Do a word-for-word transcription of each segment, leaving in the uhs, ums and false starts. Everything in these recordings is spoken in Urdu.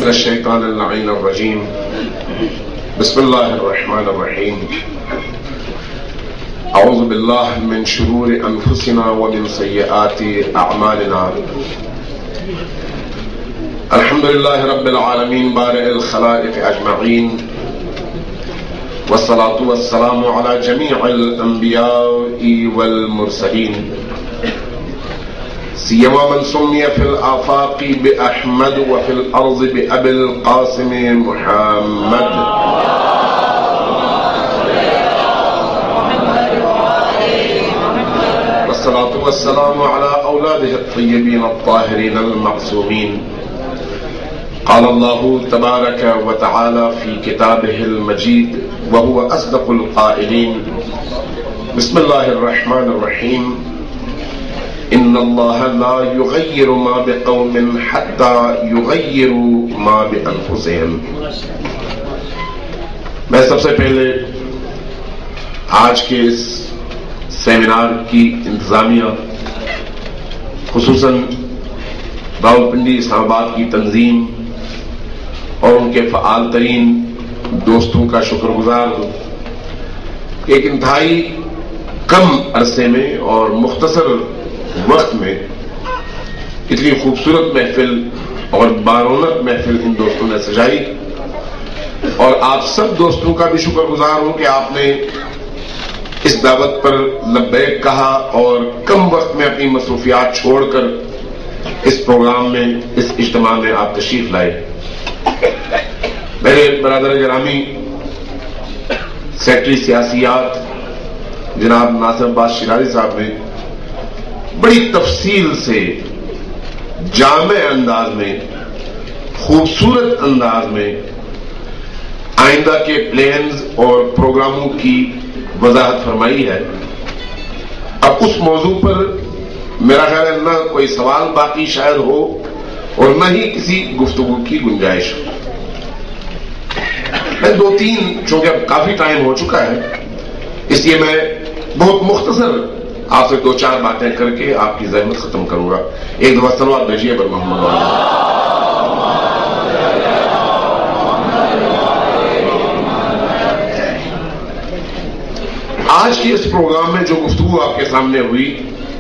من الشيطان اللعين الرجيم بسم الله الرحمن الرحيم أعوذ بالله من شرور أنفسنا ومن سيئات أعمالنا الحمد لله رب العالمين بارئ الخلائق أجمعين والصلاة والسلام على جميع الأنبياء والمرسلين سيما من سمي في الآفاق بأحمد وفي الأرض بأبي القاسم محمد والصلاة والسلام على أولاده الطيبين الطاهرين المعصومين. قال الله تبارك وتعالى في كتابه المجيد وهو أصدق القائلين بسم الله الرحمن الرحيم إن الله لا يغير ما بقوم حتى يغيروا ما بأنفسهم. میں سب سے پہلے آج کے اس سیمینار کی انتظامیہ خصوصاً راولپنڈی اسلام آباد کی تنظیم اور ان کے فعال ترین دوستوں کا شکر گزار ہوں. ایک انتہائی کم عرصے میں اور مختصر وقت میں اتنی خوبصورت محفل اور بارونق محفل ان دوستوں نے سجائی اور آپ سب دوستوں کا بھی شکر گزار ہوں کہ آپ نے اس دعوت پر لبیک کہا اور کم وقت میں اپنی مصروفیات چھوڑ کر اس پروگرام میں اس اجتماع میں آپ تشریف لائے. میرے برادر گرامی سیکرٹری سیاسیات جناب ناصر عباس شراری صاحب نے بڑی تفصیل سے جامع انداز میں خوبصورت انداز میں آئندہ کے پلانز اور پروگراموں کی وضاحت فرمائی ہے. اب اس موضوع پر میرا خیال ہے نہ کوئی سوال باقی شاید ہو اور نہ ہی کسی گفتگو کی گنجائش ہو. میں دو تین چونکہ اب کافی ٹائم ہو چکا ہے اس لیے میں بہت مختصر آپ سے دو چار باتیں کر کے آپ کی زحمت ختم کروں گا. ایک دفعہ صلوات بھیجیے بر محمد والا. آج کے اس پروگرام میں جو گفتگو آپ کے سامنے ہوئی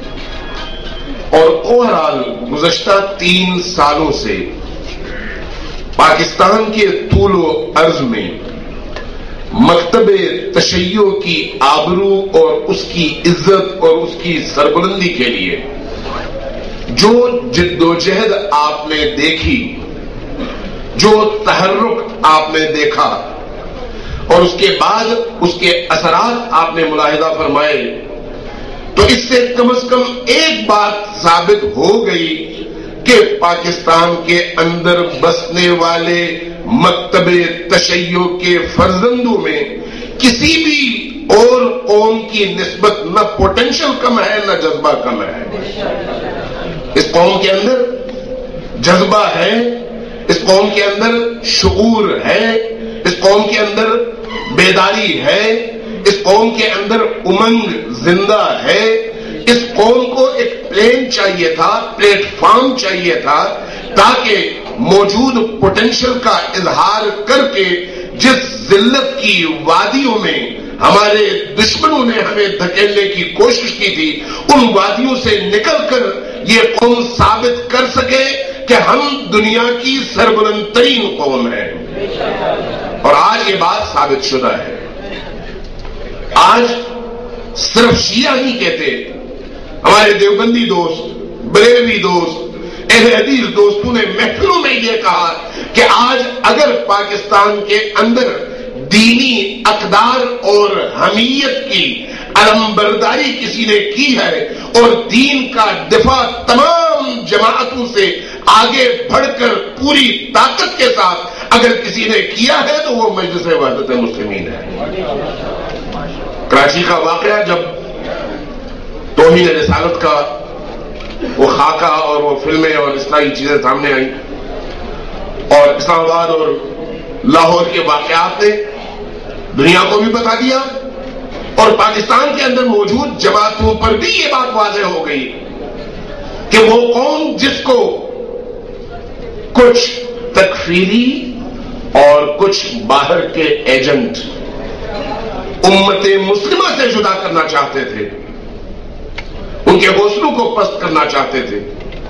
اور اوور آل گزشتہ تین سالوں سے پاکستان کے طول و عرض میں مکتب تشیع کی آبرو اور اس کی عزت اور اس کی سربلندی کے لیے جو جد و جہد آپ نے دیکھی، جو تحرک آپ نے دیکھا اور اس کے بعد اس کے اثرات آپ نے ملاحظہ فرمائے، تو اس سے کم از کم ایک بات ثابت ہو گئی کہ پاکستان کے اندر بسنے والے مکتب تشیع کے فرزندوں میں کسی بھی اور قوم کی نسبت نہ پوٹینشل کم ہے نہ جذبہ کم ہے. اس قوم کے اندر جذبہ ہے، اس قوم کے اندر شعور ہے، اس قوم کے اندر بیداری ہے، اس قوم کے اندر امنگ زندہ ہے. اس قوم کو ایک پلین چاہیے تھا، پلیٹ فارم چاہیے تھا تاکہ موجود پوٹینشل کا اظہار کر کے جس ذلت کی وادیوں میں ہمارے دشمنوں نے ہمیں دھکیلنے کی کوشش کی تھی ان وادیوں سے نکل کر یہ قوم ثابت کر سکے کہ ہم دنیا کی سربلند ترین قوم ہیں. اور آج یہ بات ثابت شدہ ہے. آج صرف شیعہ نہیں کہتے، ہمارے دیوبندی دوست، بریلوی دوست، اہل حدیث دوستوں نے محفلوں میں یہ کہا کہ آج اگر پاکستان کے اندر دینی اقدار اور حمیت کی علمبرداری کسی نے کی ہے اور دین کا دفاع تمام جماعتوں سے آگے بڑھ کر پوری طاقت کے ساتھ اگر کسی نے کیا ہے تو وہ مجلس وحدت مسلمین ہے. کراچی کا واقعہ جب توہین رسالت کا وہ خاکہ اور وہ فلمیں اور اس طرح کی چیزیں سامنے آئیں اور اسلام آباد اور لاہور کے واقعات نے دنیا کو بھی بتا دیا اور پاکستان کے اندر موجود جماعتوں پر بھی یہ بات واضح ہو گئی کہ وہ قوم جس کو کچھ تکفیری اور کچھ باہر کے ایجنٹ امت مسلمہ سے جدا کرنا چاہتے تھے، ان کے حوصلوں کو پست کرنا چاہتے تھے۔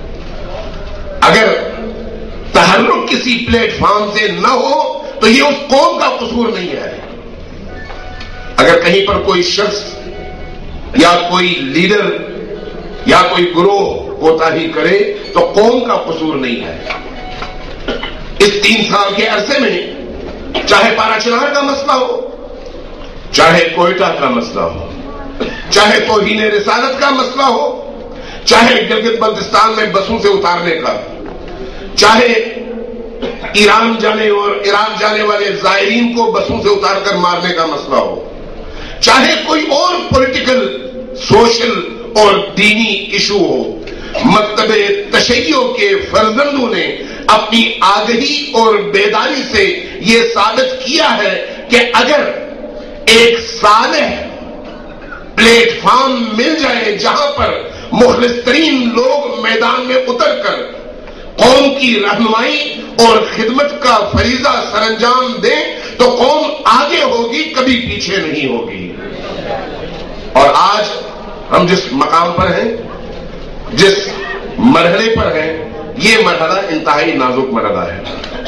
اگر تحرک کسی پلیٹ فارم سے نہ ہو تو یہ اس قوم کا قصور نہیں ہے۔ اگر کہیں پر کوئی شخص یا کوئی لیڈر یا کوئی گروہ کوتاہی کرے تو قوم کا قصور نہیں ہے۔ اس تین سال کے عرصے میں چاہے پارا چنار کا مسئلہ ہو، چاہے کوئٹہ کا مسئلہ ہو، چاہے توہین رسالت کا مسئلہ ہو، چاہے گلگت بلتستان میں بسوں سے اتارنے کا، چاہے ایران جانے اور عراق جانے والے زائرین کو بسوں سے اتار کر مارنے کا مسئلہ ہو، چاہے کوئی اور پولیٹیکل، سوشل اور دینی ایشو ہو، مکتب تشیع کے فرزندوں نے اپنی آگہی اور بیداری سے یہ ثابت کیا ہے کہ اگر ایک صالح پلیٹ فارم مل جائے جہاں پر مخلص ترین لوگ میدان میں اتر کر قوم کی رہنمائی اور خدمت کا فریضہ سر انجام دیں تو قوم آگے ہوگی، کبھی پیچھے نہیں ہوگی۔ اور آج ہم جس مقام پر ہیں، جس مرحلے پر ہیں، یہ مرحلہ انتہائی نازک مرحلہ ہے۔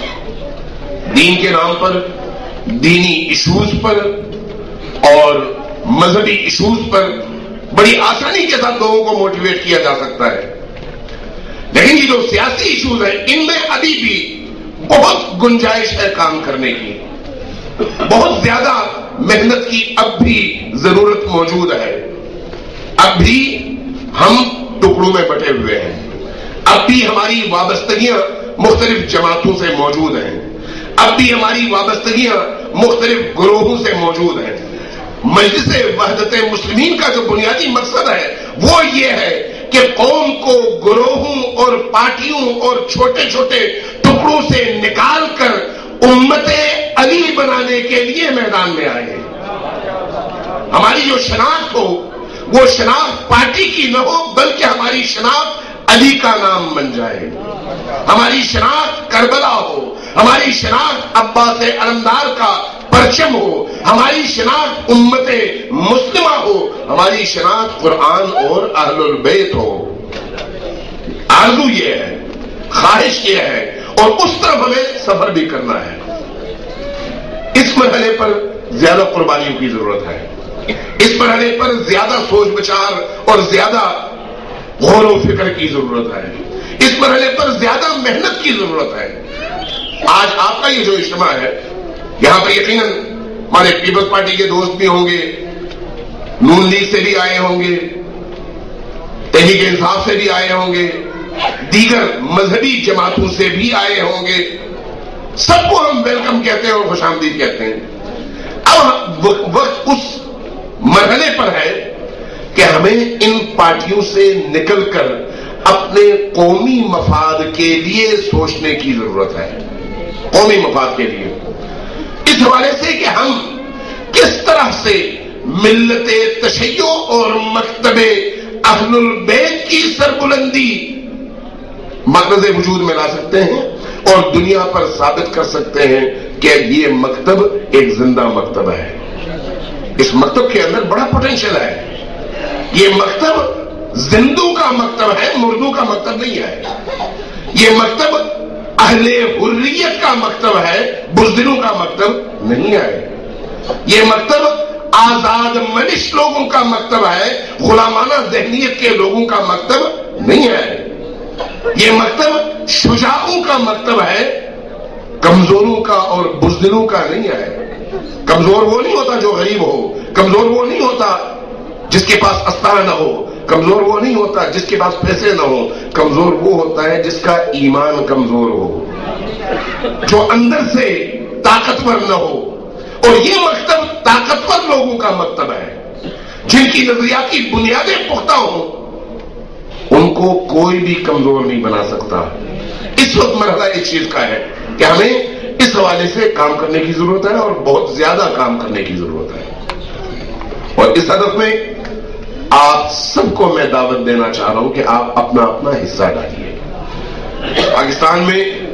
دین کے نام پر، دینی ایشوز پر اور مذہبی ایشوز پر بڑی آسانی کے ساتھ لوگوں کو موٹیویٹ کیا جا سکتا ہے، لیکن یہ جو سیاسی ایشوز ہیں ان میں ابھی بھی بہت گنجائش ہے کام کرنے کی، بہت زیادہ محنت کی اب بھی ضرورت موجود ہے۔ اب بھی ہم ٹکڑوں میں بٹے ہوئے ہیں، اب بھی ہماری وابستگیاں مختلف جماعتوں سے موجود ہیں، اب بھی ہماری وابستگیاں مختلف گروہوں سے موجود ہیں۔ مجلس وحدت مسلمین کا جو بنیادی مقصد ہے وہ یہ ہے کہ قوم کو گروہوں اور پارٹیوں اور چھوٹے چھوٹے ٹکڑوں سے نکال کر امت علی بنانے کے لیے میدان میں آئے۔ ہماری جو شناخت ہو وہ شناخت پارٹی کی نہ ہو، بلکہ ہماری شناخت علی کا نام بن جائے، ہماری شناخت کربلا ہو، ہماری شناخت عباس علمدار کا پرچم ہو، ہماری شناخت امت مسلمہ ہو، ہماری شناخت قرآن اور اہل البیت ہو۔ آرزو یہ ہے، خواہش یہ ہے، اور اس طرف ہمیں سفر بھی کرنا ہے۔ اس مرحلے پر زیادہ قربانیوں کی ضرورت ہے، اس مرحلے پر زیادہ سوچ بچار اور زیادہ غور و فکر کی ضرورت ہے، اس مرحلے پر زیادہ محنت کی ضرورت ہے۔ آج آپ کا یہ جو اجتماع ہے، یہاں پر یقیناً ہمارے پیپلز پارٹی کے دوست بھی ہوں گے، نون لیگ سے بھی آئے ہوں گے، تحریک انصاف سے بھی آئے ہوں گے، دیگر مذہبی جماعتوں سے بھی آئے ہوں گے، سب کو ہم ویلکم کہتے ہیں اور خوش آمدید کہتے ہیں۔ اب وقت اس مرحلے پر ہے کہ ہمیں ان پارٹیوں سے نکل کر اپنے قومی مفاد کے لیے سوچنے کی ضرورت ہے، قومی مفاد کے لیے، اس حوالے سے کہ ہم کس طرح سے ملت تشیع اور مکتب اہل البیت کی سربلندی مرکز وجود میں لا سکتے ہیں اور دنیا پر ثابت کر سکتے ہیں کہ یہ مکتب ایک زندہ مکتب ہے۔ اس مکتب کے اندر بڑا پوٹینشیل ہے، یہ مکتب زندوں کا مکتب ہے، مردوں کا مکتب نہیں ہے، یہ مکتب اہل حریت کا مکتب ہے، بزدلوں کا مکتب نہیں ہے، یہ مکتب آزاد منش لوگوں کا مکتب ہے، غلامانہ ذہنیت کے لوگوں کا مکتب نہیں ہے، یہ مکتب شجاعوں کا مکتب ہے، کمزوروں کا اور بزدلوں کا نہیں ہے۔ کمزور وہ نہیں ہوتا جو غریب ہو، کمزور وہ نہیں ہوتا جس کے پاس اسلحہ نہ ہو، کمزور وہ نہیں ہوتا جس کے پاس پیسے نہ ہو، کمزور وہ ہوتا ہے جس کا ایمان کمزور ہو، جو اندر سے طاقتور نہ ہو۔ اور یہ مکتب طاقتور لوگوں کا مکتب ہے، جن کی نظریاتی بنیادیں پختہ ہوں، ان کو کوئی بھی کمزور نہیں بنا سکتا۔ اس وقت مرحلہ ایک چیز کا ہے کہ ہمیں اس حوالے سے کام کرنے کی ضرورت ہے اور بہت زیادہ کام کرنے کی ضرورت ہے، اور اس ہدف میں آپ سب کو میں دعوت دینا چاہ رہا ہوں کہ آپ اپنا اپنا حصہ ڈالیے۔ پاکستان میں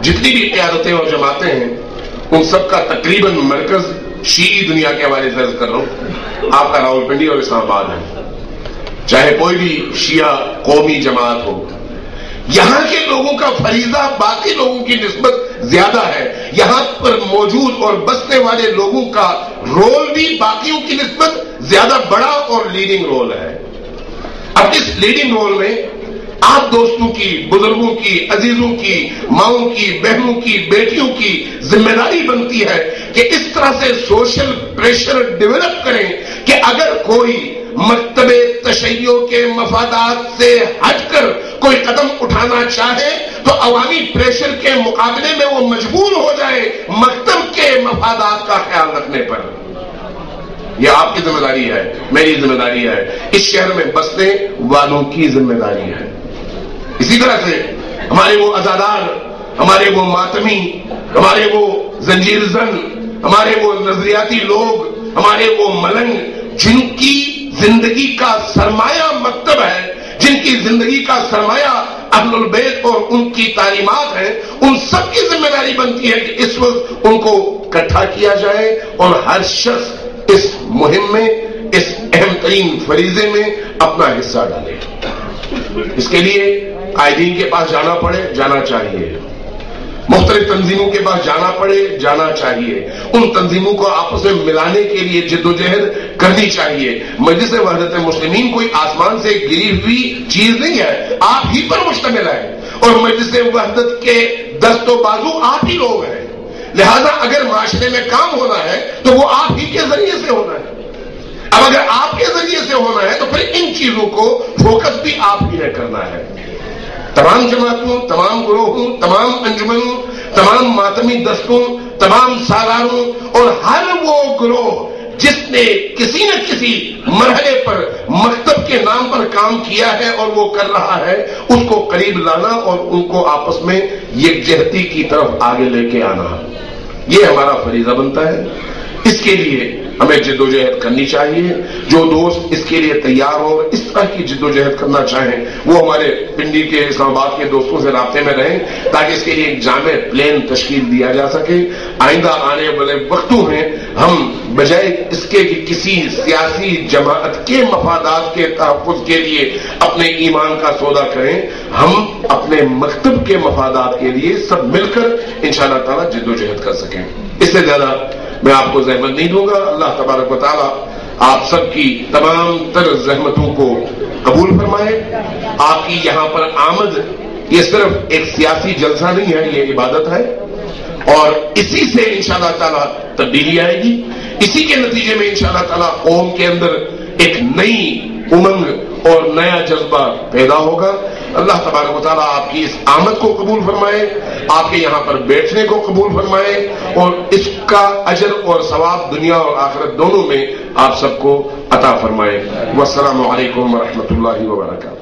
जितनी भी क़यादतें और जमातें हैं उन सब का तकरीबन मरकज शीई दुनिया के हवाले से अर्ज कर रहा हूं, आपका रावलपिंडी और इस्लामाबाद है। चाहे कोई भी शिया कौमी जमात हो, यहां के लोगों का फरीजा बाकी लोगों की निस्बत ज्यादा है। यहां पर मौजूद और बसने वाले लोगों का रोल भी बाकियों की निस्बत ज्यादा बड़ा और लीडिंग रोल है। अब इस लीडिंग रोल में आप दोस्तों की, बुजुर्गों की, अजीजों की, माओं की, बहनों की, बेटियों की जिम्मेदारी बनती है कि इस तरह से सोशल प्रेशर डेवलप करें कि अगर कोई मकतबे तशय्यो के मफादात से हटकर कोई कदम उठाना चाहे तो अवामी प्रेशर के मुकाबले में वो मजबूर हो जाए मकतब के मफादात का ख्याल रखने पर। यह आपकी जिम्मेदारी है, मेरी जिम्मेदारी है, इस शहर में बसने वालों की जिम्मेदारी है। इसी तरह से हमारे वो अजादार, हमारे वो मातमी, हमारे वो जंजीर जन, हमारे वो नजरियाती लोग, हमारे वो मलंग जिनकी जिंदगी का सरमाया मकतब है, जिनकी जिंदगी का सरमाया अहलुल बैत और उनकी तालीमात है, उन सब की जिम्मेदारी बनती है कि इस वक्त उनको इकट्ठा किया जाए और हर शख्स इस मुहिम में, इस अहम तरीन फरीजे में अपना हिस्सा डाले। इसके लिए कायदीन के पास जाना पड़े, जाना चाहिए, मुख्तलिफ तंजीमों के पास जाना पड़े, जाना चाहिए, उन तंजीमों को आपस में मिलाने के लिए जिद्दोजहद करनी चाहिए। मजलिस वहदत मुस्लिमीन कोई आसमान से गिरी हुई चीज नहीं है, आप ही पर मुश्तमिल है और मजलिस वहदत के दस्तो बाजू आप ही लोग हैं। लिहाजा अगर माशरे में काम होना है तो वो आप ही के जरिए से होना है। अब अगर आपके जरिए से होना है तो फिर इन चीजों को फोकस भी आप ही ने करना है। तमाम जमातों, तमाम ग्रोहों, तमाम अंजुमनों, तमाम मातमी दस्तों, तमाम सालारों और हर वो ग्रोह जिसने किसी न किसी मरहले पर मकतब के नाम पर काम किया है और वो कर रहा है, उसको करीब लाना और उनको आपस में यकजहती की तरफ आगे लेके आना, ये हमारा फरीजा बनता है। इसके लिए हमें जिद्दोजहद करनी चाहिए। जो दोस्त इसके लिए तैयार हो, इस तरह की जिद्दोजहद करना चाहें, वो हमारे पिंडी के, इस्लामाबाद के दोस्तों से राब्ते में रहें ताकि इसके लिए एक जामे प्लान तश्कील दिया जा सके। आइंदा आने वाले वक्तों में हम बजाय इसके कि किसी सियासी जमात के मफादात के तहफ़्फ़ुज़ के लिए अपने ईमान का सौदा करें, हम अपने मकतब के मफादात के लिए सब मिलकर इंशाअल्लाह ताला जिद्दोजहद कर सकें। इससे ज्यादा मैं आपको जहमत नहीं दूंगा। अल्लाह तबारक व तआला आप सबकी तमाम तर जहमतों को कबूल फरमाए। आपकी यहां पर आमद ये सिर्फ एक सियासी जलसा नहीं है, ये इबादत है और इसी से इंशाअल्लाह ताला तब्दीली आएगी। इसी के नतीजे में इंशाअल्लाह ताला कौम के अंदर एक नई उमंग और नया जज्बा पैदा होगा। अल्लाह तबारक व तआला आपकी इस आमद को कबूल फरमाए, आपके यहां पर बैठने को कबूल फरमाए और इसका अजर और सवाब दुनिया और आखिरत दोनों में आप सबको अता फरमाए। वस्सलामु अलैकुम व रहमतुल्लाहि व बरकातहू।